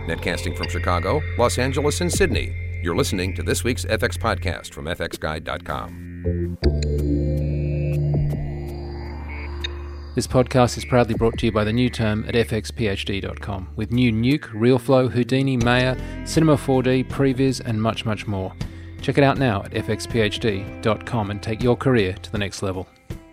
Netcasting from Chicago, Los Angeles, and Sydney. You're listening to this week's FX podcast from fxguide.com. This podcast is proudly brought to you by the new term at fxphd.com, with new Nuke, RealFlow, Houdini, Maya, Cinema 4D, Previs, and much, much more. Check it out now at fxphd.com and take your career to the next level.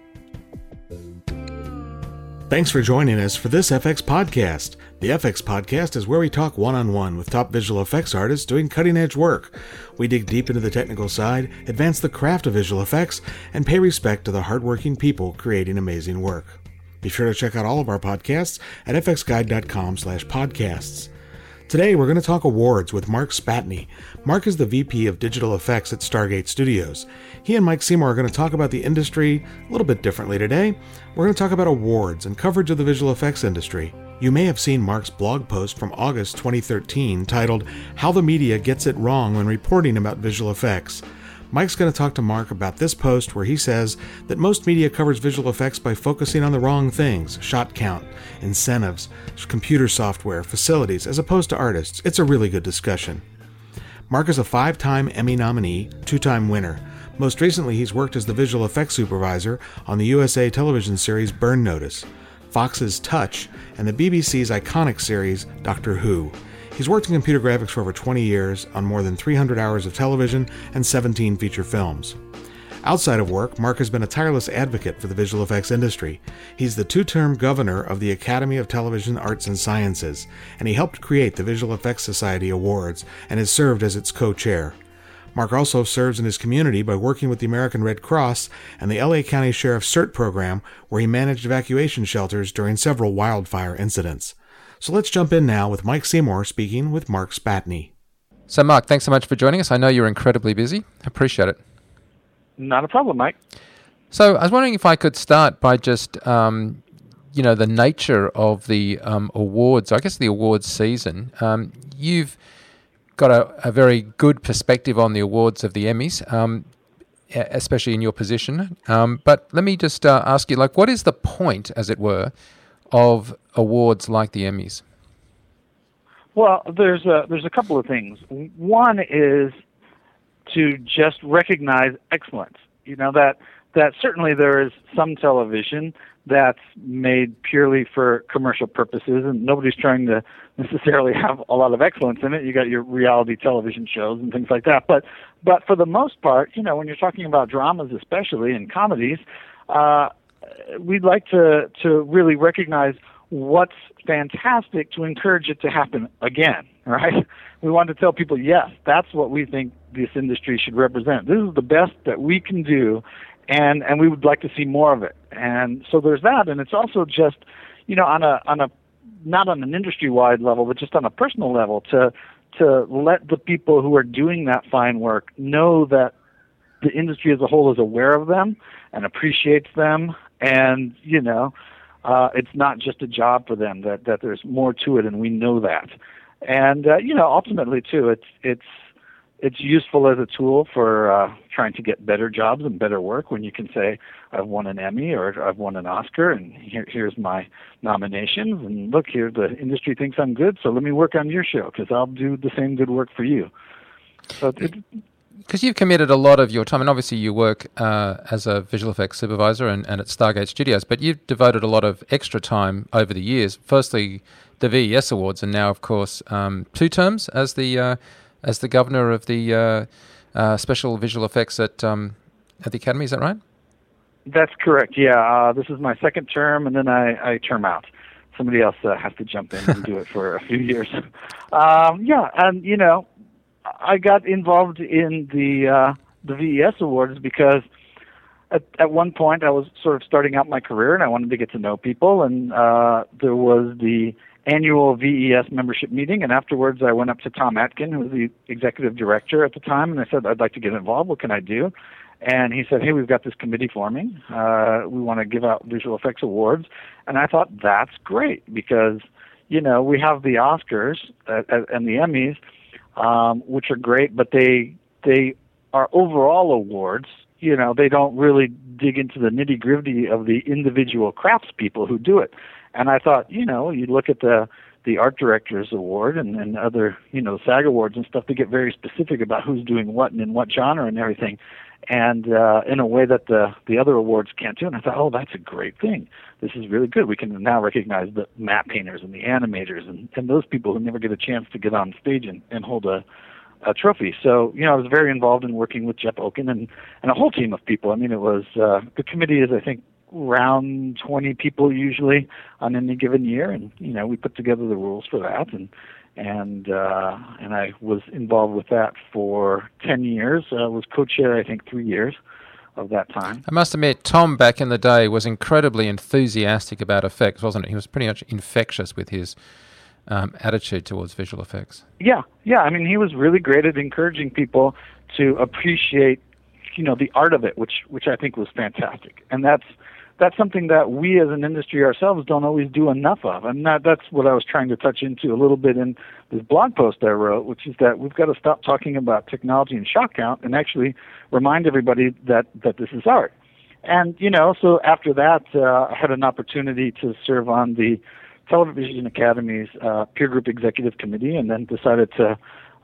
Thanks for joining us for this FX podcast. The FX podcast is where we talk one-on-one with top visual effects artists doing cutting-edge work. We dig deep into the technical side, advance the craft of visual effects, and pay respect to the hardworking people creating amazing work. Be sure to check out all of our podcasts at fxguide.com/podcasts. Today, we're going to talk awards with Mark Spatny. Mark is the VP of Digital Effects at Stargate Studios. He and Mike Seymour are going to talk about the industry a little bit differently today. We're going to talk about awards and coverage of the visual effects industry. You may have seen Mark's blog post from August 2013 titled, "How the Media Gets It Wrong When Reporting About Visual Effects." Mike's going to talk to Mark about this post where he says that most media covers visual effects by focusing on the wrong things: shot count, incentives, computer software, facilities, as opposed to artists. It's a really good discussion. Mark is a 5-time Emmy nominee, 2-time winner. Most recently, he's worked as the visual effects supervisor on the USA television series Burn Notice, Fox's Touch, and the BBC's iconic series Doctor Who. He's worked in computer graphics for over 20 years on more than 300 hours of television and 17 feature films. Outside of work, Mark has been a tireless advocate for the visual effects industry. He's the 2-term governor of the Academy of Television Arts and Sciences, and he helped create the Visual Effects Society Awards and has served as its co-chair. Mark also serves in his community by working with the American Red Cross and the LA County Sheriff's CERT program, where he managed evacuation shelters during several wildfire incidents. So let's jump in now with Mike Seymour speaking with Mark Spatny. So Mark, thanks so much for joining us. I know you're incredibly busy. Appreciate it. Not a problem, Mike. So I was wondering if I could start by just, the nature of the awards, I guess the awards season. You've got a very good perspective on the awards of the Emmys, especially in your position. But let me just ask you, what is the point, as it were, of awards like the Emmys? Well, there's a couple of things. One is to just recognize excellence. You know, that certainly there is some television that's made purely for commercial purposes, and nobody's trying to necessarily have a lot of excellence in it. You got your reality television shows and things like that. But for the most part, when you're talking about dramas, especially and comedies, we'd like to really recognize what's fantastic to encourage it to happen again, right? We want to tell people, yes, that's what we think this industry should represent. This is the best that we can do, and we would like to see more of it. And so there's that, and it's also just, on a not on an industry-wide level, but just on a personal level, to let the people who are doing that fine work know that the industry as a whole is aware of them and appreciates them, and it's not just a job for them, that there's more to it, and we know that. And ultimately too, it's useful as a tool for trying to get better jobs and better work when you can say, I've won an Emmy or I've won an Oscar, and here's my nominations, and look, here the industry thinks I'm good, so let me work on your show because I'll do the same good work for you. So because you've committed a lot of your time, and obviously you work as a visual effects supervisor and at Stargate Studios, but you've devoted a lot of extra time over the years. Firstly, the VES Awards, and now, of course, 2 terms as the governor of the special visual effects at the Academy. Is that right? That's correct. Yeah, this is my 2nd term, and then I term out. Somebody else has to jump in and do it for a few years. And I got involved in the VES Awards because at one point I was sort of starting out my career and I wanted to get to know people, and there was the annual VES membership meeting, and afterwards I went up to Tom Atkin, who was the executive director at the time, and I said, I'd like to get involved. What can I do? And he said, hey, we've got this committee forming. We want to give out visual effects awards. And I thought, that's great because, we have the Oscars and the Emmys, which are great, but they are overall awards. They don't really dig into the nitty-gritty of the individual craftspeople who do it. And I thought, you look at the Art Directors Award and other, SAG Awards and stuff, they get very specific about who's doing what and in what genre and everything, and in a way that the other awards can't do. And I thought, oh, that's a great thing. This is really good. We can now recognize the map painters and the animators and those people who never get a chance to get on stage and hold a trophy. So, I was very involved in working with Jeff Oken and a whole team of people. I mean, it was, the committee is, I think, around 20 people usually on any given year, and we put together the rules for that, and I was involved with that for 10 years. I was co-chair, I think, 3 years of that time. I must admit, Tom back in the day was incredibly enthusiastic about effects, wasn't he? He was pretty much infectious with his attitude towards visual effects. Yeah. I mean, he was really great at encouraging people to appreciate, the art of it, which I think was fantastic, and that's something that we as an industry ourselves don't always do enough of. And that's what I was trying to touch into a little bit in this blog post I wrote, which is that we've got to stop talking about technology and shot count and actually remind everybody that this is art. And, so after that, I had an opportunity to serve on the Television Academy's peer group executive committee, and then decided to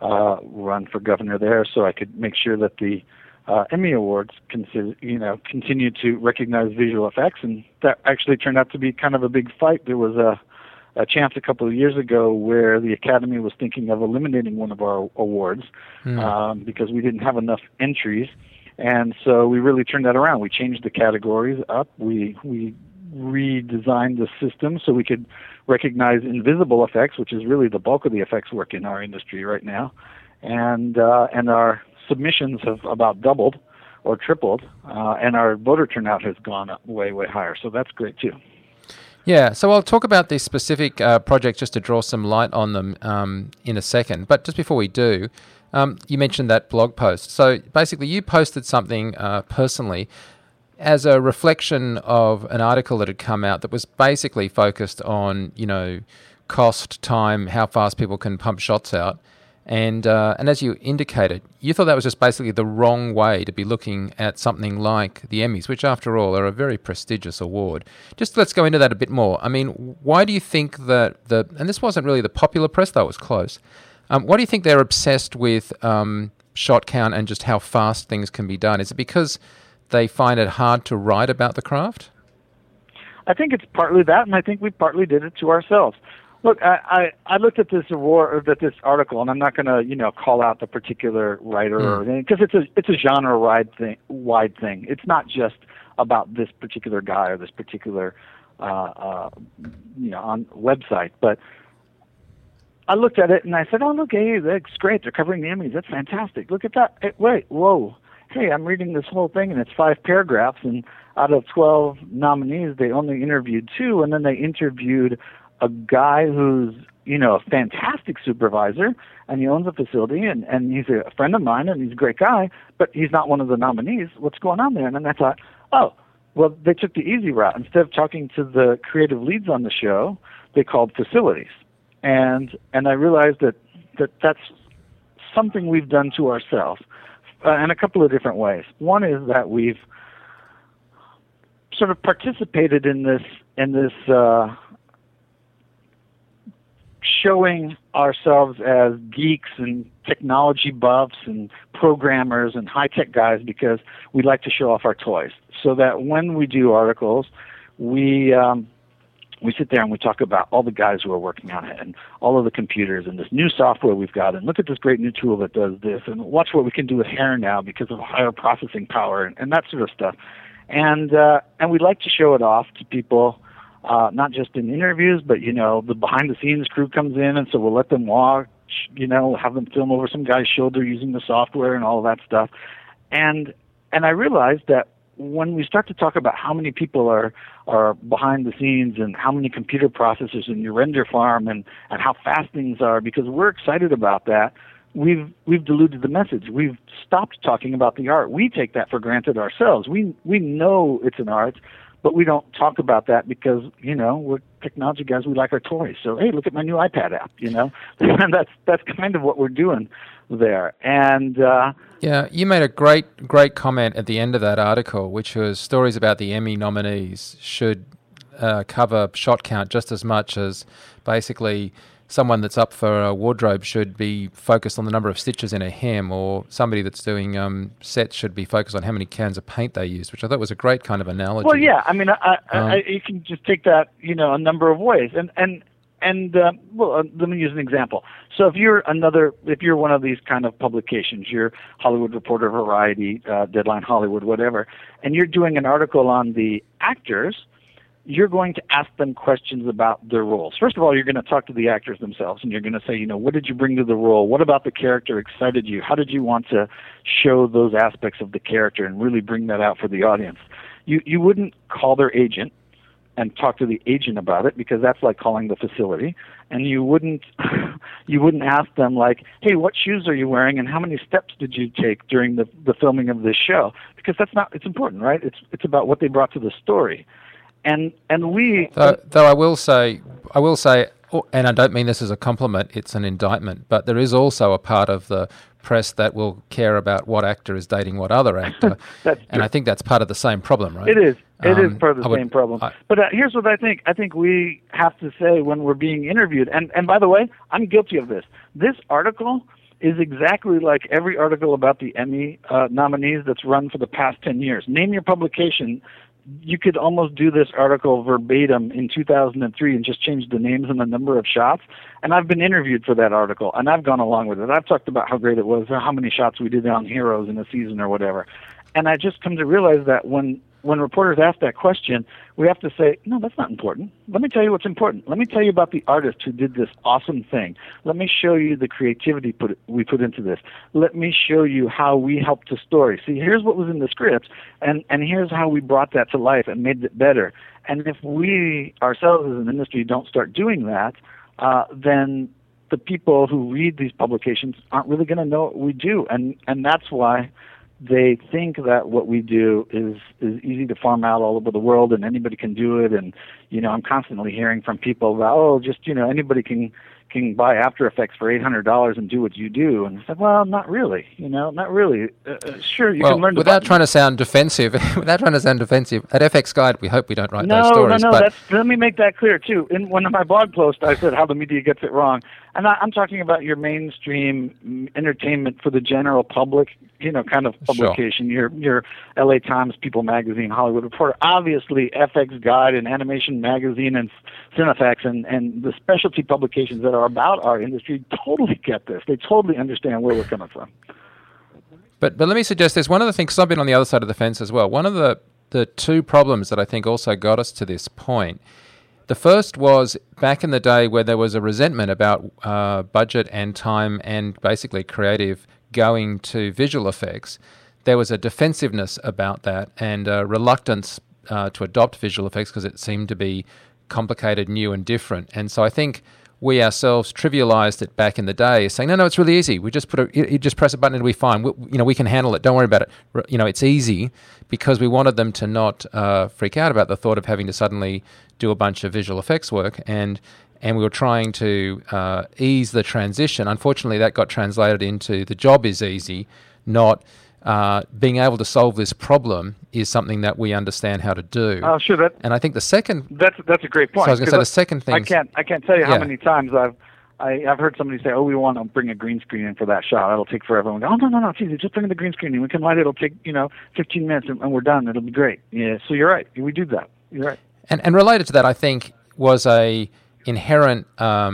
run for governor there so I could make sure that the Emmy Awards continue to recognize visual effects, and that actually turned out to be kind of a big fight. There was a chance a couple of years ago where the Academy was thinking of eliminating one of our awards because we didn't have enough entries, and so we really turned that around. We changed the categories up. We redesigned the system so we could recognize invisible effects, which is really the bulk of the effects work in our industry right now, and our submissions have about doubled or tripled, and our voter turnout has gone up way higher. So that's great too. Yeah, so I'll talk about these specific projects just to draw some light on them in a second. But just before we do, you mentioned that blog post. So basically you posted something personally as a reflection of an article that had come out that was basically focused on, cost, time, how fast people can pump shots out. And as you indicated, you thought that was just basically the wrong way to be looking at something like the Emmys, which after all are a very prestigious award. Just let's go into that a bit more. I mean, why do you think that and this wasn't really the popular press, though it was close, why do you think they're obsessed with shot count and just how fast things can be done? Is it because they find it hard to write about the craft? I think it's partly that, and I think we partly did it to ourselves. Look, I looked at this award, or this article, and I'm not going to, call out the particular writer or anything, because it's a genre-wide thing. It's not just about this particular guy or this particular, on website. But I looked at it and I said, oh, look, hey, that's great. They're covering the Emmys. That's fantastic. Look at that. Hey, wait, whoa. Hey, I'm reading this whole thing, and it's 5 paragraphs, and out of 12 nominees, they only interviewed 2, and then they interviewed a guy who's, a fantastic supervisor, and he owns a facility, and he's a friend of mine, and he's a great guy, but he's not one of the nominees. What's going on there? And then I thought, oh, well, they took the easy route. Instead of talking to the creative leads on the show, they called facilities. And I realized that that's something we've done to ourselves in a couple of different ways. One is that we've sort of participated in this showing ourselves as geeks and technology buffs and programmers and high-tech guys because we like to show off our toys. So that when we do articles, we sit there and we talk about all the guys who are working on it and all of the computers and this new software we've got, and look at this great new tool that does this, and watch what we can do with hair now because of higher processing power and that sort of stuff. And we like to show it off to people, not just in interviews, but, the behind-the-scenes crew comes in, and so we'll let them watch, have them film over some guy's shoulder using the software and all of that stuff. And I realized that when we start to talk about how many people are behind the scenes and how many computer processors in your render farm and how fast things are, because we're excited about that, we've diluted the message. We've stopped talking about the art. We take that for granted ourselves. We know it's an art, but we don't talk about that because, we're technology guys. We like our toys. So, hey, look at my new iPad app, and that's kind of what we're doing there. And yeah, you made a great comment at the end of that article, which was stories about the Emmy nominees should cover shot count just as much as basically someone that's up for a wardrobe should be focused on the number of stitches in a hem, or somebody that's doing sets should be focused on how many cans of paint they use, which I thought was a great kind of analogy. Well, yeah, I mean, you can just take that, a number of ways, and let me use an example. So if you're one of these kind of publications, you're Hollywood Reporter, Variety, Deadline Hollywood, whatever, and you're doing an article on the actors, you're going to ask them questions about their roles. First of all, you're going to talk to the actors themselves, and you're going to say, what did you bring to the role? What about the character excited you? How did you want to show those aspects of the character and really bring that out for the audience? You wouldn't call their agent and talk to the agent about it, because that's like calling the facility. And you wouldn't ask them like, hey, what shoes are you wearing and how many steps did you take during the filming of this show? Because it's important, right? It's about what they brought to the story. And we though I will say, and I don't mean this as a compliment, it's an indictment, but there is also a part of the press that will care about what actor is dating what other actor. And I think that's part of the same problem, right? It is. It is part of the same problem. But here's what I think. I think we have to say when we're being interviewed, and by the way, I'm guilty of this. This article is exactly like every article about the Emmy nominees that's run for the past 10 years. Name your publication. You could almost do this article verbatim in 2003 and just change the names and the number of shots. And I've been interviewed for that article, and I've gone along with it. I've talked about how great it was, or how many shots we did on Heroes in a season or whatever. And I just come to realize that when reporters ask that question, we have to say, no, that's not important. Let me tell you what's important. Let me tell you about the artist who did this awesome thing. Let me show you the creativity we put into this. Let me show you how we helped the story. See, here's what was in the script, and here's how we brought that to life and made it better. And if we ourselves as an industry don't start doing that, then the people who read these publications aren't really going to know what we do. And that's why they think that what we do is easy to farm out all over the world and anybody can do it. And, I'm constantly hearing from people about, anybody can buy After Effects for $800 and do what you do. And I said, well, not really, not really. Sure, you can learn without trying to sound defensive, at FX Guide, we hope we don't write those stories. No, let me make that clear, too. In one of my blog posts, I said how the media gets it wrong. And I'm talking about your mainstream entertainment for the general public, kind of publication, sure. Your LA Times, People Magazine, Hollywood Reporter. Obviously, FX Guide and Animation Magazine and Cinefex and the specialty publications that are about our industry totally get this. They totally understand where we're coming from. But let me suggest this. One of the things, 'cause I've been on the other side of the fence as well, one of the two problems that I think also got us to this point, the first was back in the day where there was a resentment about budget and time and basically creative going to visual effects. There was a defensiveness about that and a reluctance to adopt visual effects because it seemed to be complicated, new and different. And so I think we ourselves trivialized it back in the day, saying, no, it's really easy. We just you just press a button and it'll be fine. We can handle it. Don't worry about it. It's easy, because we wanted them to not freak out about the thought of having to suddenly do a bunch of visual effects work. And we were trying to ease the transition. Unfortunately, that got translated into the job is easy, not being able to solve this problem is something that we understand how to do. Oh, sure. And I think the second... That's a great point. So I was going to say the second thing... I can't tell you how many times I've heard somebody say, we want to bring a green screen in for that shot. It'll take forever. And we go, no, it's easy. Just bring in the green screen and we can light it. It'll take, 15 minutes and we're done. It'll be great. Yeah, so you're right. We do that. You're right. And related to that, I think, was a inherent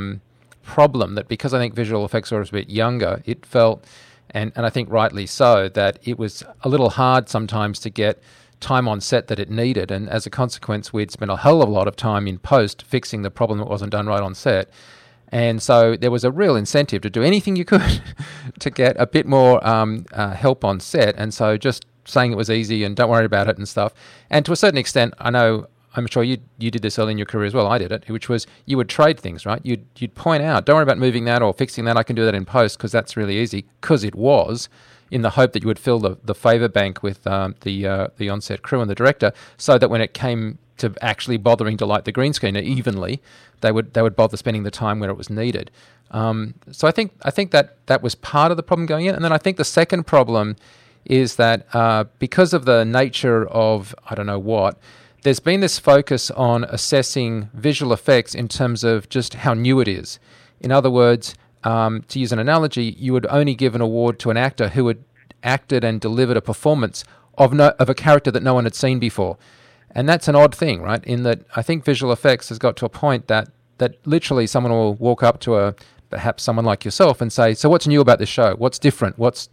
problem that because I think visual effects were a bit younger, it felt... And I think rightly so, that it was a little hard sometimes to get time on set that it needed. And as a consequence, we'd spent a hell of a lot of time in post fixing the problem that wasn't done right on set. And so there was a real incentive to do anything you could to get a bit more help on set. And so just saying it was easy and don't worry about it and stuff. And to a certain extent, I'm sure you did this early in your career as well. I did it, which was you would trade things, right? You'd point out, don't worry about moving that or fixing that. I can do that in post because that's really easy. Because it was, in the hope that you would fill the favor bank with the on-set crew and the director, so that when it came to actually bothering to light the green screen evenly, they would bother spending the time where it was needed. So I think that was part of the problem going in, and then I think the second problem is that because of the nature of I don't know what. there's been this focus on assessing visual effects in terms of just how new it is. In other words, to use an analogy, you would only give an award to an actor who had acted and delivered a performance of a character that no one had seen before. And that's an odd thing, right? In that I think visual effects has got to a point that literally someone will walk up to perhaps someone like yourself and say, so what's new about this show? What's different?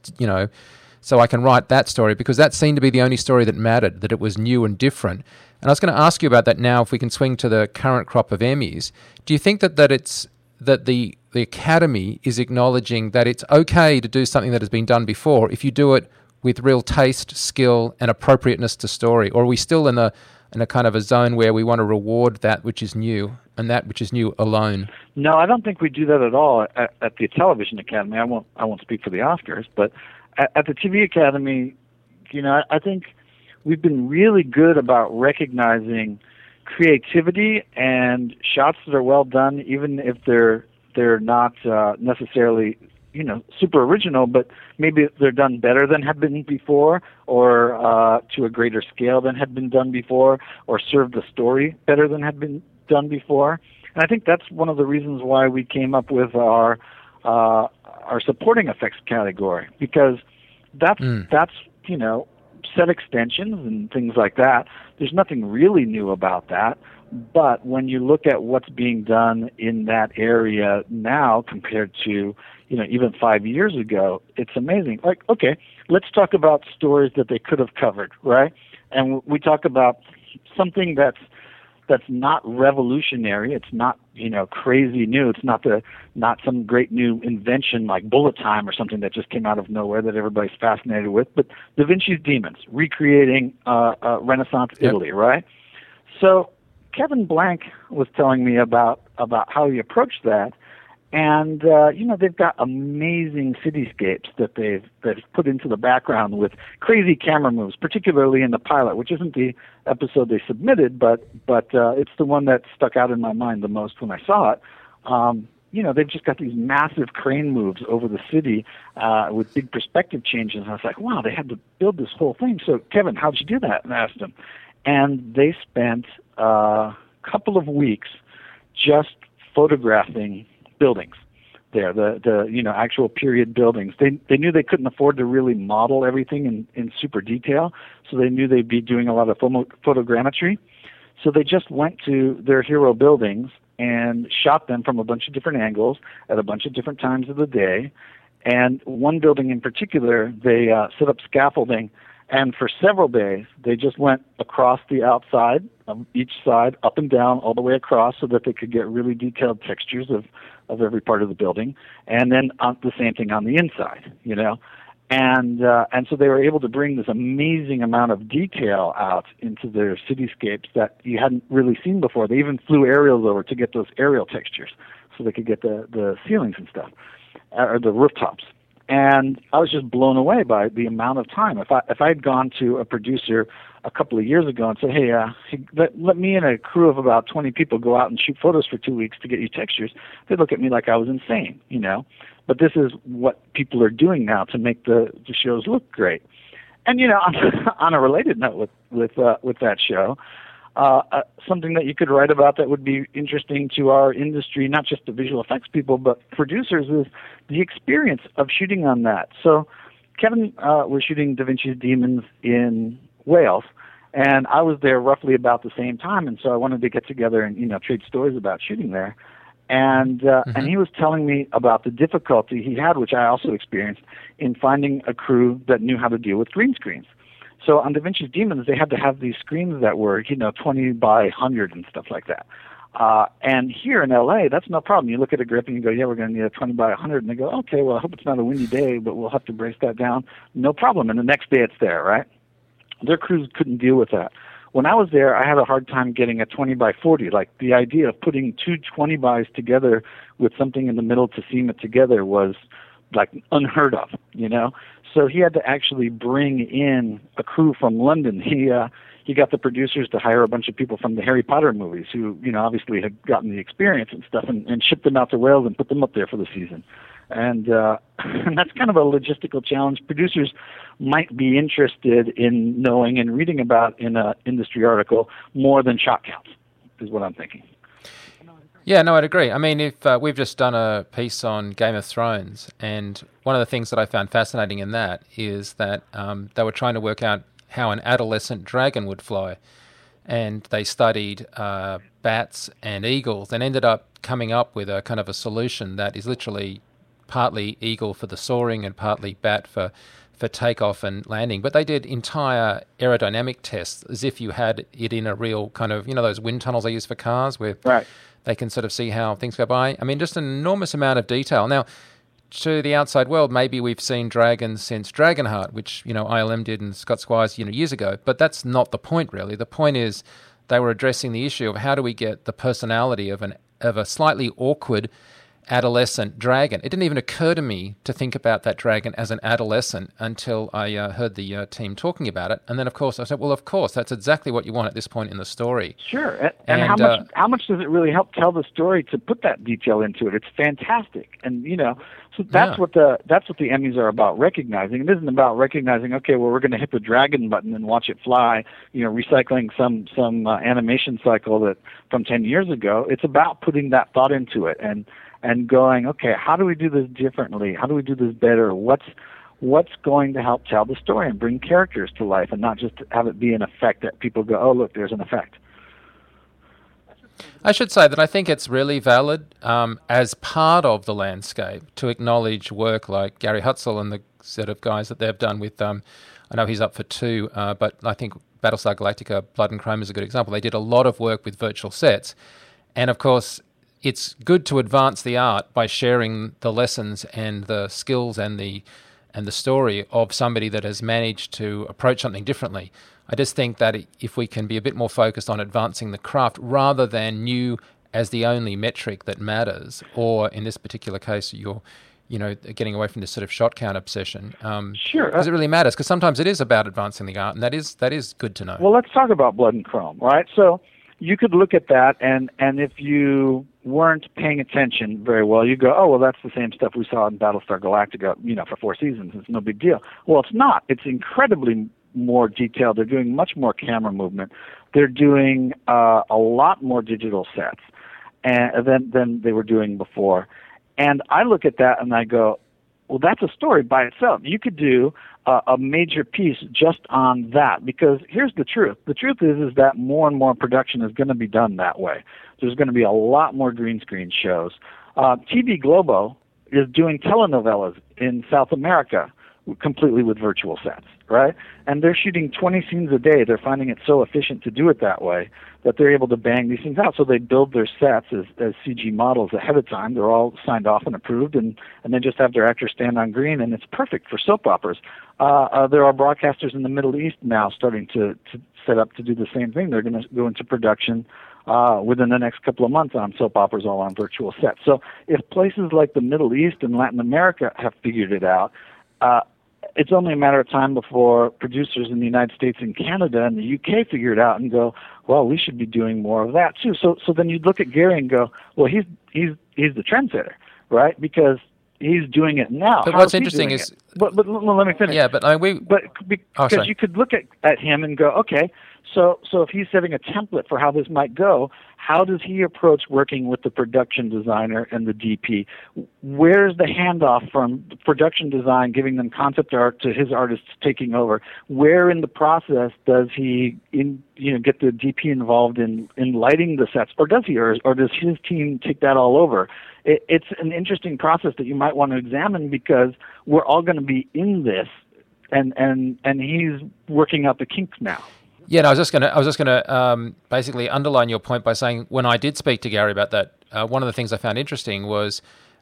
So I can write that story, because that seemed to be the only story that mattered, that it was new and different. And I was going to ask you about that now, if we can swing to the current crop of Emmys. Do you think that the Academy is acknowledging that it's okay to do something that has been done before if you do it with real taste, skill, and appropriateness to story? Or are we still in a kind of a zone where we want to reward that which is new and that which is new alone? No, I don't think we do that at all at the Television Academy. I won't speak for the Oscars, but at the TV Academy, I think we've been really good about recognizing creativity and shots that are well done, even if they're not necessarily super original, but maybe they're done better than had been before, or to a greater scale than had been done before, or serve the story better than had been done before. And I think that's one of the reasons why we came up with our supporting effects category, because that's set extensions and things like that. There's nothing really new about that. But when you look at what's being done in that area now compared to, even 5 years ago, it's amazing. Like, okay, let's talk about stories that they could have covered, right? And we talk about something that's not revolutionary. It's not, crazy new. It's not some great new invention like bullet time or something that just came out of nowhere that everybody's fascinated with. But Da Vinci's Demons, recreating Renaissance Italy, right? So Kevin Blank was telling me about how he approached that, and they've got amazing cityscapes that they've put into the background with crazy camera moves, particularly in the pilot, which isn't the episode they submitted, but it's the one that stuck out in my mind the most when I saw it. They've just got these massive crane moves over the city with big perspective changes, and I was like, wow, they had to build this whole thing. So Kevin, how'd you do that? And I asked him. And they spent a couple of weeks just photographing buildings there, the actual period buildings. They knew they couldn't afford to really model everything in super detail, so they knew they'd be doing a lot of photogrammetry. So they just went to their hero buildings and shot them from a bunch of different angles at a bunch of different times of the day. And one building in particular, they set up scaffolding, and for several days, they just went across the outside of each side, up and down, all the way across, so that they could get really detailed textures of every part of the building, and then the same thing on the inside, And so they were able to bring this amazing amount of detail out into their cityscapes that you hadn't really seen before. They even flew aerials over to get those aerial textures, so they could get the ceilings and stuff, or the rooftops. And I was just blown away by the amount of time. If I had gone to a producer a couple of years ago and said, hey, let me and a crew of about 20 people go out and shoot photos for 2 weeks to get you textures, they'd look at me like I was insane, But this is what people are doing now to make the shows look great. And on a related note with that show, something that you could write about that would be interesting to our industry, not just the visual effects people, but producers, is the experience of shooting on that. So Kevin was shooting Da Vinci's Demons in Wales, and I was there roughly about the same time, and so I wanted to get together and trade stories about shooting there. And and he was telling me about the difficulty he had, which I also experienced, in finding a crew that knew how to deal with green screens. So on Da Vinci's Demons, they had to have these screens that were 20 by 100 and stuff like that. And here in LA, that's no problem. You look at a grip and you go, yeah, we're going to need a 20 by 100. And they go, okay, well, I hope it's not a windy day, but we'll have to brace that down. No problem. And the next day it's there, right? Their crews couldn't deal with that. When I was there, I had a hard time getting a 20 by 40. Like the idea of putting two 20 bys together with something in the middle to seam it together was like unheard of, So he had to actually bring in a crew from London. he got the producers to hire a bunch of people from the Harry Potter movies who, obviously had gotten the experience and stuff, and shipped them out to Wales and put them up there for the season. And and that's kind of a logistical challenge producers might be interested in knowing and reading about in an industry article more than shot counts, is what I'm thinking. Yeah, no, I'd agree. I mean, if we've just done a piece on Game of Thrones, and one of the things that I found fascinating in that is that they were trying to work out how an adolescent dragon would fly. And they studied bats and eagles and ended up coming up with a kind of a solution that is literally partly eagle for the soaring and partly bat for takeoff and landing. But they did entire aerodynamic tests as if you had it in a real kind of, those wind tunnels they use for cars where right. They can sort of see how things go by. I mean, just an enormous amount of detail. Now, to the outside world, maybe we've seen dragons since Dragonheart, which, ILM did and Scott Squires, years ago. But that's not the point, really. The point is they were addressing the issue of how do we get the personality of a slightly awkward adolescent dragon. It didn't even occur to me to think about that dragon as an adolescent until I heard the team talking about it. And then, of course, I said, well, of course, that's exactly what you want at this point in the story. Sure. And how much does it really help tell the story to put that detail into it? It's fantastic. And, so that's what the Emmys are about, recognizing. It isn't about recognizing, okay, well, we're going to hit the dragon button and watch it fly, recycling some animation cycle that from 10 years ago. It's about putting that thought into it and going, okay, how do we do this differently? How do we do this better? What's going to help tell the story and bring characters to life and not just have it be an effect that people go, oh, look, there's an effect. I should say that I think it's really valid as part of the landscape to acknowledge work like Gary Hutzel and the set of guys that they've done with, I know he's up for 2, but I think Battlestar Galactica, Blood and Chrome is a good example. They did a lot of work with virtual sets. And, of course, it's good to advance the art by sharing the lessons and the skills and the story of somebody that has managed to approach something differently. I just think that if we can be a bit more focused on advancing the craft rather than new as the only metric that matters, or in this particular case, you're getting away from this sort of shot count obsession. Sure. Because it really matters, because sometimes it is about advancing the art, and that is good to know. Well, let's talk about Blood and Chrome, right? So you could look at that, and if you weren't paying attention very well, you go, oh, well, that's the same stuff we saw in Battlestar Galactica, for 4 seasons. It's no big deal. Well, it's not. It's incredibly more detailed. They're doing much more camera movement. They're doing a lot more digital sets than they were doing before. And I look at that and I go, well, that's a story by itself. You could do a major piece just on that, because here's the truth. The truth is that more and more production is going to be done that way. There's going to be a lot more green screen shows. TV Globo is doing telenovelas in South America completely with virtual sets, right? And they're shooting 20 scenes a day. They're finding it so efficient to do it that way that they're able to bang these things out. So they build their sets as CG models ahead of time. They're all signed off and approved, and they just have their actors stand on green, and it's perfect for soap operas. There are broadcasters in the Middle East now starting to set up to do the same thing. They're going to go into production within the next couple of months on soap operas all on virtual sets. So if places like the Middle East and Latin America have figured it out, it's only a matter of time before producers in the United States and Canada and the UK figure it out and go, well, we should be doing more of that too. So then you'd look at Gary and go, well, he's the trendsetter, right? Because he's doing it now. But what's interesting is, but let me finish. Yeah, but because you could look at him and go, okay, so if he's setting a template for how this might go, how does he approach working with the production designer and the DP? Where's the handoff from production design, giving them concept art, to his artists taking over? Where in the process does he get the DP involved in lighting the sets, or does he, or does his team take that all over? It's an interesting process that you might want to examine, because we're all going to be in this, and he's working out the kinks now. Yeah, no, I was just gonna basically underline your point by saying, when I did speak to Gary about that, one of the things I found interesting was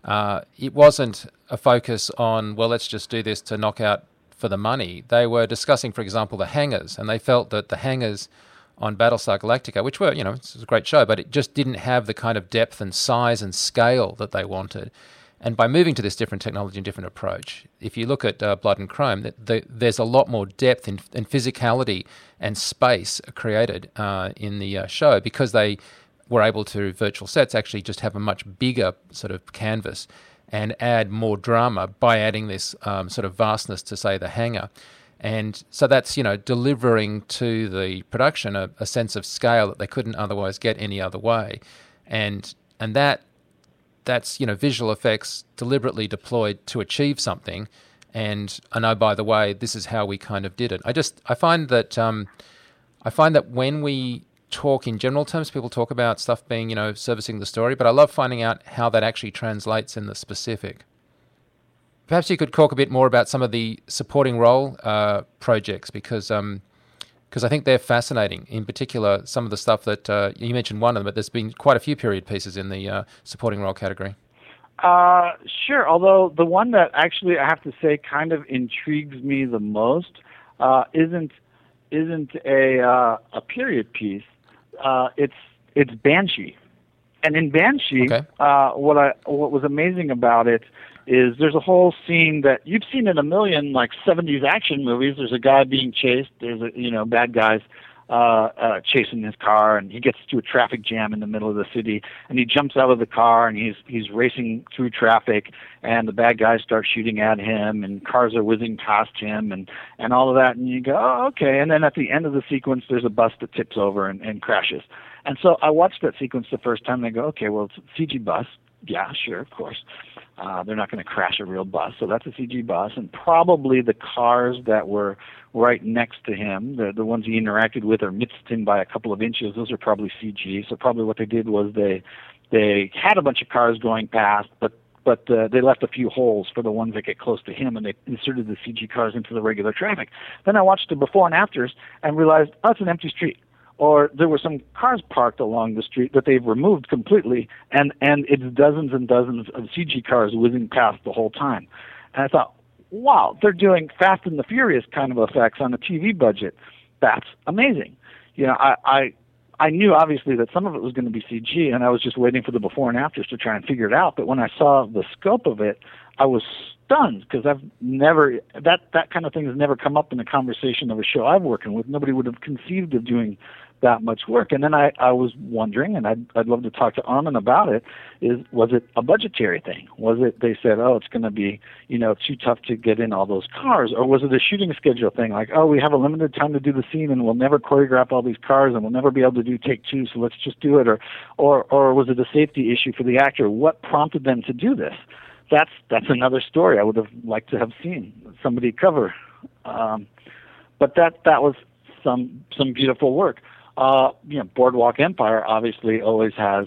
it wasn't a focus on, well, let's just do this to knock out for the money. They were discussing, for example, the hangars, and they felt that the hangars on Battlestar Galactica, which were, it's a great show, but it just didn't have the kind of depth and size and scale that they wanted. And by moving to this different technology and different approach, if you look at Blood and Chrome, there's a lot more depth and physicality and space created in the show, because they were able to, virtual sets, actually just have a much bigger sort of canvas and add more drama by adding this sort of vastness to, say, the hangar. And so that's, delivering to the production a sense of scale that they couldn't otherwise get any other way. And that's visual effects deliberately deployed to achieve something. And I know, by the way, this is how we kind of did it. I find that when we talk in general terms, people talk about stuff being, servicing the story, but I love finding out how that actually translates in the specific. Perhaps you could talk a bit more about some of the supporting role projects, because I think they're fascinating. In particular, some of the stuff that you mentioned one of them, but there's been quite a few period pieces in the supporting role category. Sure, although the one that actually I have to say kind of intrigues me the most isn't a period piece. It's Banshee, and in Banshee, okay. What was amazing about it is there's a whole scene that you've seen in a million 70s action movies. There's a guy being chased. There's bad guys chasing his car, and he gets to a traffic jam in the middle of the city, and he jumps out of the car, and he's racing through traffic, and the bad guys start shooting at him, and cars are whizzing past him, and all of that, and you go, oh, okay. And then at the end of the sequence, there's a bus that tips over and crashes. And so I watched that sequence the first time, and I go, okay, well, it's a CG bus. Yeah, sure, of course. They're not going to crash a real bus, so that's a CG bus. And probably the cars that were right next to him, the ones he interacted with, are missed him by a couple of inches. Those are probably CG. So probably what they did was they had a bunch of cars going past, but they left a few holes for the ones that get close to him, and they inserted the CG cars into the regular traffic. Then I watched the before and afters and realized, oh, it's an empty street. Or there were some cars parked along the street that they've removed completely, and it's dozens and dozens of CG cars whizzing past the whole time. And I thought, wow, they're doing Fast and the Furious kind of effects on a TV budget. That's amazing. I knew obviously that some of it was going to be CG, and I was just waiting for the before and afters to try and figure it out. But when I saw the scope of it, I was stunned, because I've never that kind of thing has never come up in a conversation of a show I've working with. Nobody would have conceived of doing that much work. And then I was wondering, and I'd love to talk to Armin about it, was it a budgetary thing? Was it they said, oh, it's going to be, too tough to get in all those cars? Or was it a shooting schedule thing, like, oh, we have a limited time to do the scene, and we'll never choreograph all these cars, and we'll never be able to do take two, so let's just do it? Or was it a safety issue for the actor? What prompted them to do this? That's another story I would have liked to have seen somebody cover. But that was some beautiful work. Boardwalk Empire obviously always has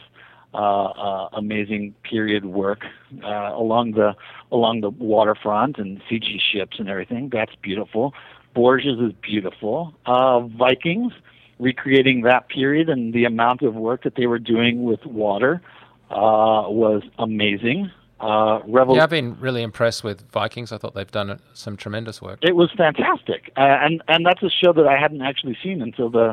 amazing period work along the waterfront and CG ships and everything. That's beautiful. Borges is beautiful. Vikings, recreating that period and the amount of work that they were doing with water was amazing. I've been really impressed with Vikings. I thought they've done some tremendous work. It was fantastic, and that's a show that I hadn't actually seen until the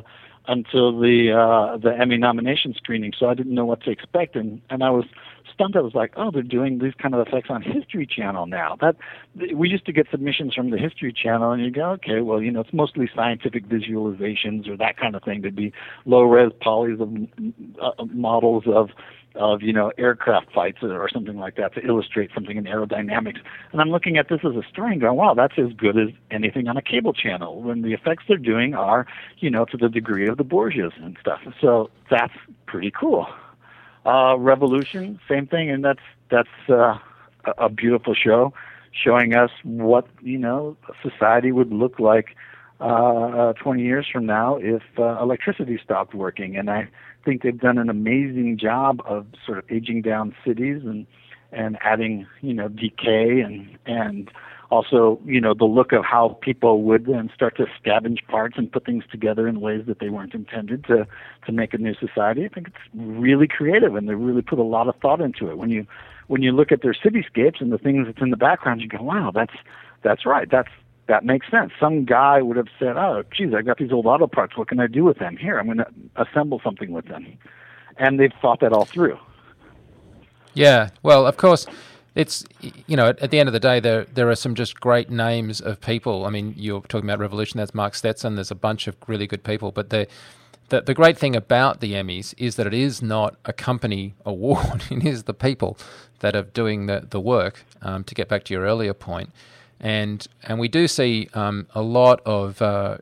Emmy nomination screening, so I didn't know what to expect, and I was stunned. I was like, oh, they're doing these kind of effects on History Channel now. That we used to get submissions from the History Channel, and you go, okay, well, it's mostly scientific visualizations or that kind of thing. There'd be low-res polys of models of aircraft fights or something like that to illustrate something in aerodynamics. And I'm looking at this as a story and going, wow, that's as good as anything on a cable channel, when the effects they're doing are, to the degree of the Borgias and stuff. So that's pretty cool. Revolution, same thing, and that's a beautiful show, showing us what, society would look like 20 years from now if electricity stopped working. And I think they've done an amazing job of sort of aging down cities and adding, decay and also, the look of how people would then start to scavenge parts and put things together in ways that they weren't intended to make a new society. I think it's really creative, and they really put a lot of thought into it. When you look at their cityscapes and the things that's in the background, you go, wow, that's right. That makes sense. Some guy would have said, oh, geez, I got these old auto parts. What can I do with them? Here, I'm going to assemble something with them. And they've thought that all through. Yeah, well, of course, It's, at the end of the day, there are some just great names of people. I mean, you're talking about Revolution, that's Mark Stetson. There's a bunch of really good people. But the great thing about the Emmys is that it is not a company award. It is the people that are doing the work, to get back to your earlier point. And we do see a lot of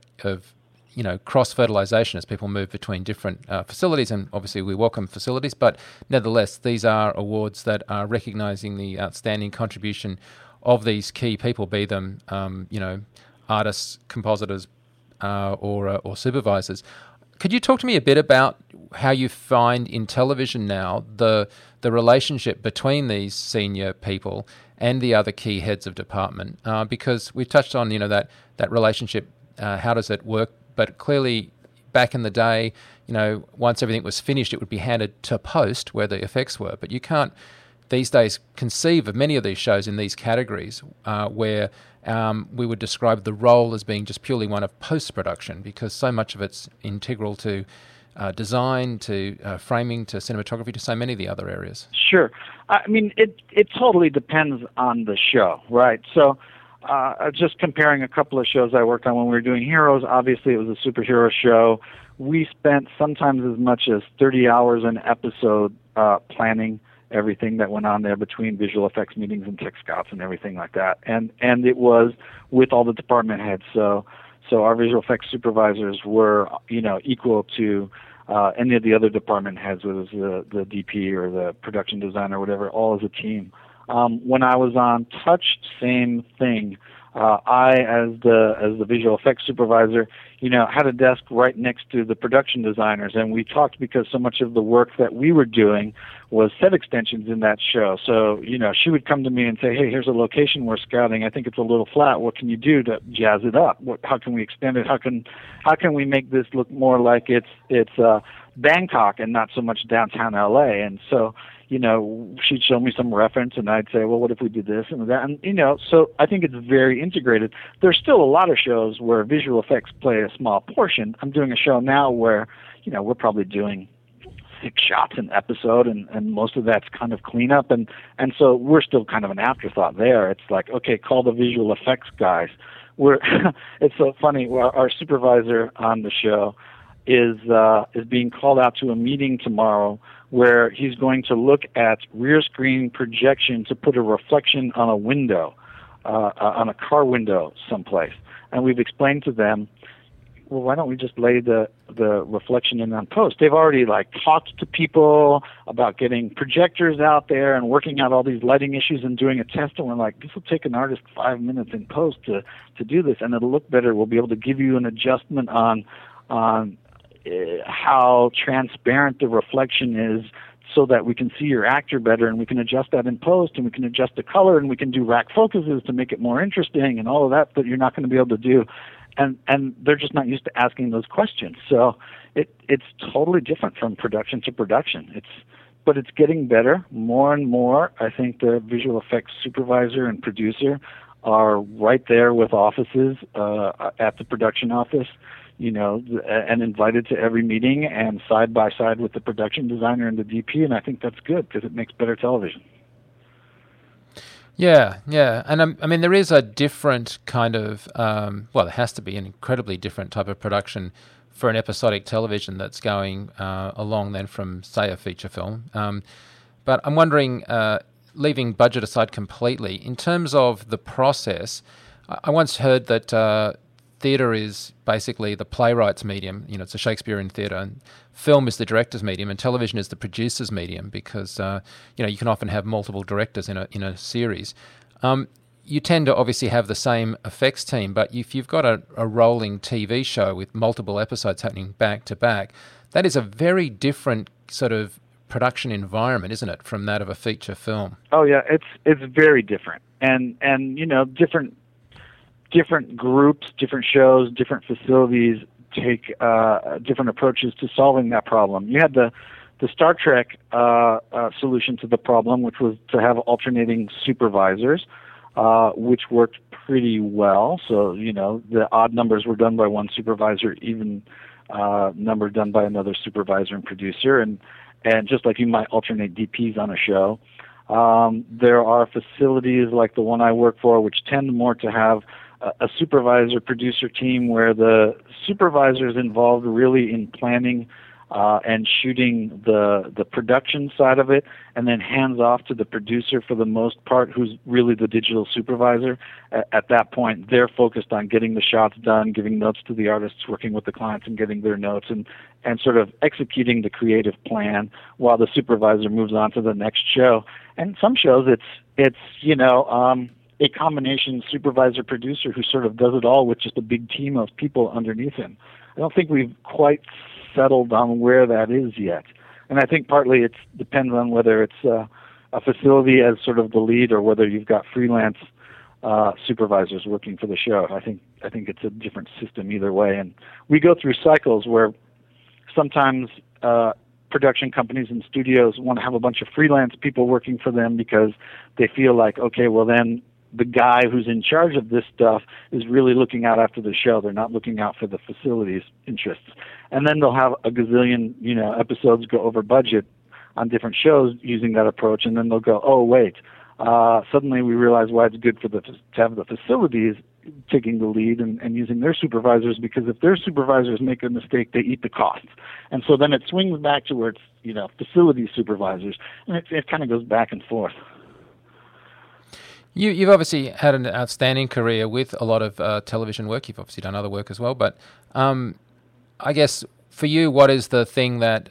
cross-fertilization as people move between different facilities, and obviously we welcome facilities, but nevertheless, these are awards that are recognizing the outstanding contribution of these key people, be them, artists, compositors, or supervisors. Could you talk to me a bit about how you find in television now the relationship between these senior people and the other key heads of department? Because we've touched on, that relationship, how does it work? But clearly, back in the day, once everything was finished, it would be handed to post where the effects were. But you can't these days conceive of many of these shows in these categories where we would describe the role as being just purely one of post-production, because so much of it's integral to design, to framing, to cinematography, to so many of the other areas. Sure. I mean, it totally depends on the show, right? So just comparing a couple of shows I worked on when we were doing Heroes, obviously it was a superhero show. We spent sometimes as much as 30 hours an episode planning everything that went on there between visual effects meetings and tech scouts and everything like that. And it was with all the department heads. So our visual effects supervisors were, equal to any of the other department heads, whether it was the DP or the production designer or whatever, all as a team. When I was on Touch, same thing. I, as the visual effects supervisor, had a desk right next to the production designers, and we talked because so much of the work that we were doing was set extensions in that show. So, she would come to me and say, hey, here's a location we're scouting. I think it's a little flat. What can you do to jazz it up? How can we extend it? How can we make this look more like it's Bangkok and not so much downtown LA? And so, she'd show me some reference, and I'd say, well, what if we did this and that? And, so I think it's very integrated. There's still a lot of shows where visual effects play a small portion. I'm doing a show now where, we're probably doing 6 shots an episode, and most of that's kind of cleanup. And so we're still kind of an afterthought there. It's like, okay, call the visual effects guys. It's so funny. Our supervisor on the show is being called out to a meeting tomorrow where he's going to look at rear screen projection to put a reflection on a window, on a car window someplace. And we've explained to them, well, why don't we just lay the reflection in on post? They've already talked to people about getting projectors out there and working out all these lighting issues and doing a test. And we're like, this will take an artist 5 minutes in post to do this, and it'll look better. We'll be able to give you an adjustment on how transparent the reflection is, so that we can see your actor better, and we can adjust that in post, and we can adjust the color, and we can do rack focuses to make it more interesting, and all of that you're not going to be able to do. And they're just not used to asking those questions. So it's totally different from production to production. But it's getting better more and more. I think the visual effects supervisor and producer are right there with offices at the production office, and invited to every meeting and side by side with the production designer and the DP. And I think that's good because it makes better television. Yeah. And I mean, there is a different kind of, there has to be an incredibly different type of production for an episodic television that's going along then from, say, a feature film. But I'm wondering, leaving budget aside completely, in terms of the process, I once heard that theatre is basically the playwright's medium. It's a Shakespearean theatre, and film is the director's medium, and television is the producer's medium, because you can often have multiple directors in a series. You tend to obviously have the same effects team, but if you've got a rolling TV show with multiple episodes happening back to back, that is a very different sort of production environment, isn't it, from that of a feature film? Oh yeah, it's very different, and different groups, different shows, different facilities take different approaches to solving that problem. You had the Star Trek solution to the problem, which was to have alternating supervisors, which worked pretty well. So, the odd numbers were done by one supervisor, even number done by another supervisor and producer. And just like you might alternate DPs on a show, There are facilities like the one I work for, which tend more to have a supervisor-producer team where the supervisor is involved really in planning and shooting the production side of it, and then hands off to the producer for the most part, who's really the digital supervisor. At that point, they're focused on getting the shots done, giving notes to the artists, working with the clients and getting their notes, and sort of executing the creative plan while the supervisor moves on to the next show. And some shows it's a combination supervisor-producer who sort of does it all with just a big team of people underneath him. I don't think we've quite settled on where that is yet. And I think partly it depends on whether it's a facility as sort of the lead or whether you've got freelance supervisors working for the show. I think it's a different system either way. And we go through cycles where sometimes production companies and studios want to have a bunch of freelance people working for them because they feel like, okay, well then the guy who's in charge of this stuff is really looking out after the show. They're not looking out for the facility's interests. And then they'll have a gazillion, episodes go over budget on different shows using that approach. And then they'll go, oh, wait, suddenly we realize why it's good to have the facilities taking the lead and using their supervisors, because if their supervisors make a mistake, they eat the costs. And so then it swings back to where it's, facility supervisors. And it kind of goes back and forth. You've obviously had an outstanding career with a lot of television work. You've obviously done other work as well. But I guess for you, what is the thing that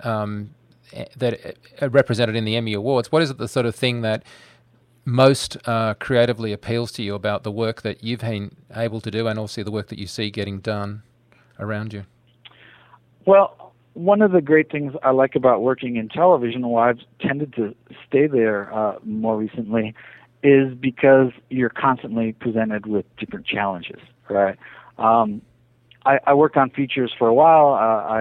represented in the Emmy Awards? What is it the sort of thing that most creatively appeals to you about the work that you've been able to do and also the work that you see getting done around you? Well, one of the great things I like about working in television, why I've tended to stay there more recently, is because you're constantly presented with different challenges, right? I worked on features for a while.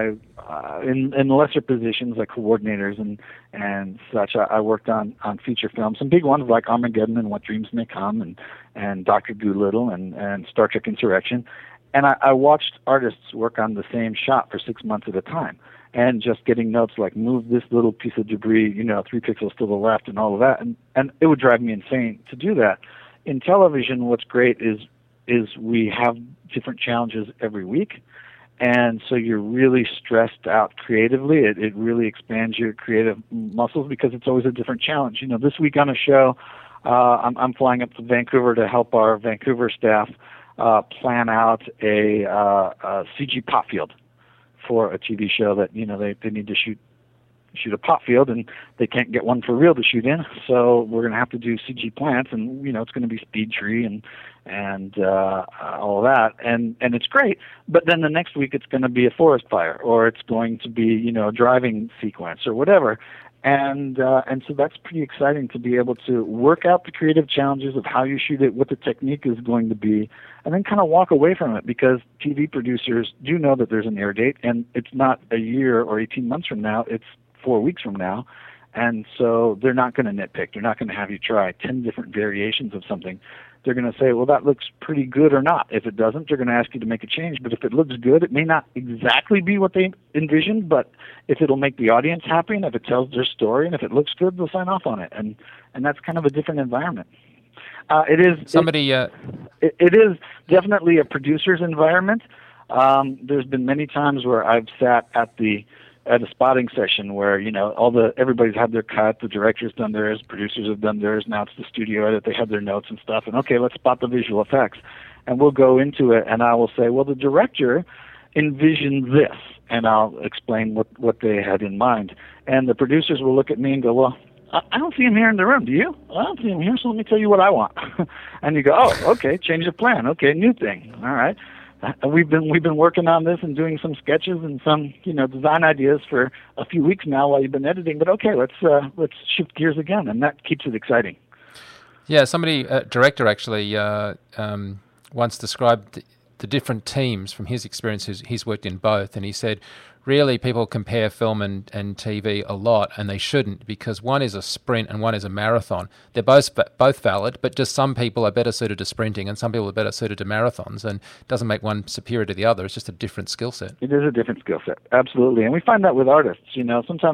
In lesser positions like coordinators and such. I worked on feature films, some big ones like Armageddon and What Dreams May Come and Dr. Dolittle and Star Trek Insurrection. And I watched artists work on the same shot for 6 months at a time, and just getting notes like move this little piece of debris, 3 pixels to the left and all of that. And it would drive me insane to do that. In television, what's great is we have different challenges every week. And so you're really stressed out creatively. It really expands your creative muscles because it's always a different challenge. This week on a show, I'm flying up to Vancouver to help our Vancouver staff plan out a CG pop field for a TV show that they need to shoot a pop field, and they can't get one for real to shoot in, so we're going to have to do CG plants, and it's going to be speed tree and all of that, and it's great. But then the next week it's going to be a forest fire, or it's going to be a driving sequence or whatever. And so that's pretty exciting to be able to work out the creative challenges of how you shoot it, what the technique is going to be, and then kind of walk away from it, because TV producers do know that there's an air date, and it's not a year or 18 months from now, it's 4 weeks from now. And so they're not going to nitpick. They're not going to have you try 10 different variations of something. They're going to say, well, that looks pretty good or not. If it doesn't, they're going to ask you to make a change. But if it looks good, it may not exactly be what they envisioned, but if it'll make the audience happy, and if it tells their story, and if it looks good, they'll sign off on it. And that's kind of a different environment. It is definitely a producer's environment. There's been many times where I've sat at a spotting session where everybody's had their cut, the director's done theirs, producers have done theirs, now it's the studio edit, they have their notes and stuff, and okay, let's spot the visual effects, and we'll go into it, and I will say, well, the director envisioned this, and I'll explain what they had in mind, and the producers will look at me and go, well, I don't see him here in the room, do you? Well, I don't see him here, so let me tell you what I want. And you go, oh, okay, change the plan, okay, new thing, all right. We've been working on this and doing some sketches and some design ideas for a few weeks now while you've been editing. But okay, let's shift gears again, and that keeps it exciting. Yeah, director actually once described the different teams from his experiences. He's worked in both, and he said, really, people compare film and TV a lot, and they shouldn't, because one is a sprint and one is a marathon. They're both valid, but just some people are better suited to sprinting and some people are better suited to marathons, and it doesn't make one superior to the other. It's just a different skill set. It is a different skill set, absolutely. And we find that with artists. Sometimes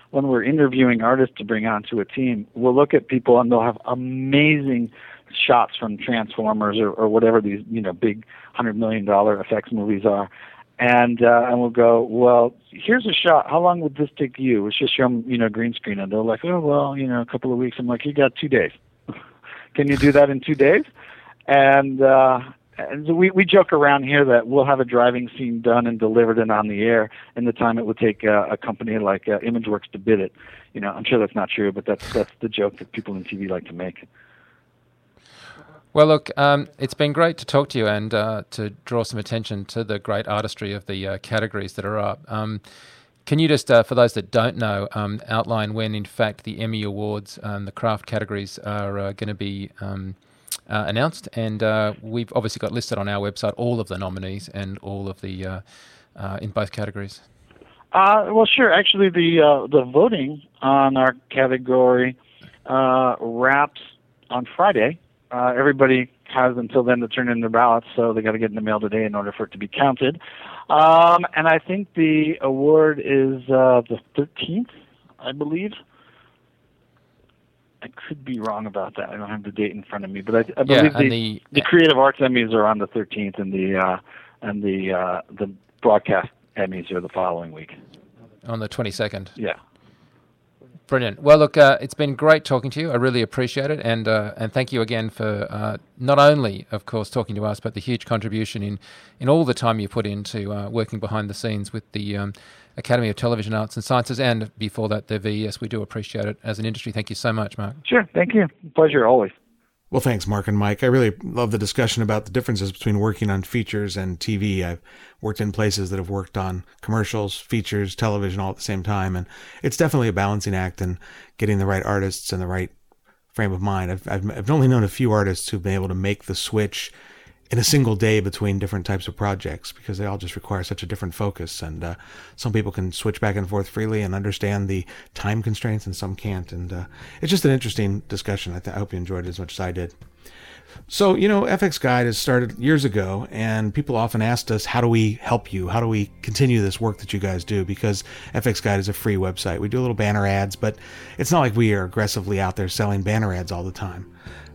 when we're interviewing artists to bring onto a team, we'll look at people and they'll have amazing shots from Transformers or whatever these big $100 million effects movies are, and we'll go, well, here's a shot. How long would this take you? Let's just show them green screen, and they're like, oh well, a couple of weeks. I'm like, you got 2 days. Can you do that in 2 days? And so we joke around here that we'll have a driving scene done and delivered and on the air in the time it would take a company like ImageWorks to bid it. I'm sure that's not true, but that's the joke that people in TV like to make. Well, look, it's been great to talk to you and to draw some attention to the great artistry of the categories that are up. Can you just, for those that don't know, outline when, in fact, the Emmy Awards, the craft categories, are going to be announced? And we've obviously got listed on our website all of the nominees and all of the in both categories. Well, sure. Actually, the voting on our category wraps on Friday. Everybody has until then to turn in their ballots, so they got to get in the mail today in order for it to be counted. And I think the award is the 13th, I believe. I could be wrong about that. I don't have the date in front of me, but I believe the Creative Arts Emmys are on the 13th, and the broadcast Emmys are the following week. On the 22nd. Yeah. Brilliant. Well, look, it's been great talking to you. I really appreciate it, and thank you again for not only, of course, talking to us, but the huge contribution in all the time you put into working behind the scenes with the Academy of Television Arts and Sciences, and before that, the VES. We do appreciate it as an industry. Thank you so much, Mark. Sure. Thank you. Pleasure, always. Well, thanks, Mark and Mike. I really love the discussion about the differences between working on features and TV. I've worked in places that have worked on commercials, features, television all at the same time, and it's definitely a balancing act and getting the right artists and the right frame of mind. I've only known a few artists who've been able to make the switch in a single day between different types of projects because they all just require such a different focus. And some people can switch back and forth freely and understand the time constraints, and some can't. And it's just an interesting discussion. I hope you enjoyed it as much as I did. So, FX Guide has started years ago, and people often asked us, how do we help you? How do we continue this work that you guys do? Because FX Guide is a free website. We do little banner ads, but it's not like we are aggressively out there selling banner ads all the time.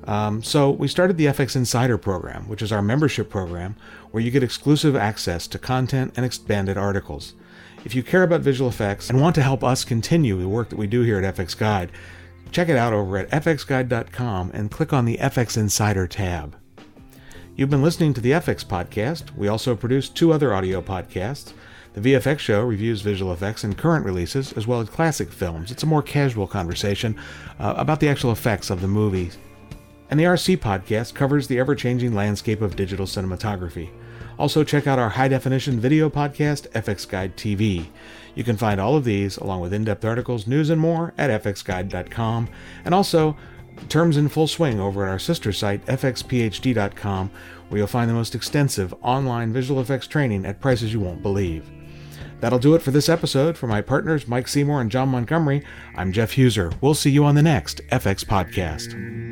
So we started the FX Insider program, which is our membership program where you get exclusive access to content and expanded articles. If you care about visual effects and want to help us continue the work that we do here at FX Guide, check it out over at fxguide.com and click on the FX Insider tab. You've been listening to the FX Podcast. We also produce 2 other audio podcasts. The VFX Show reviews visual effects and current releases, as well as classic films. It's a more casual conversation about the actual effects of the movies. And the RC Podcast covers the ever-changing landscape of digital cinematography. Also, check out our high-definition video podcast, FX Guide TV. You can find all of these, along with in-depth articles, news, and more, at fxguide.com. And also, terms in full swing over at our sister site, fxphd.com, where you'll find the most extensive online visual effects training at prices you won't believe. That'll do it for this episode. For my partners, Mike Seymour and John Montgomery, I'm Jeff Huser. We'll see you on the next FX Podcast.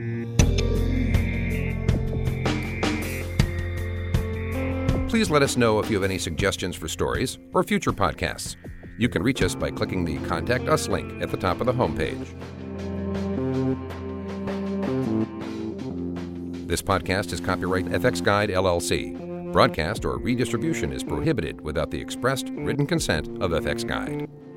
Please let us know if you have any suggestions for stories or future podcasts. You can reach us by clicking the Contact Us link at the top of the homepage. This podcast is copyright FX Guide, LLC. Broadcast or redistribution is prohibited without the expressed written consent of FX Guide.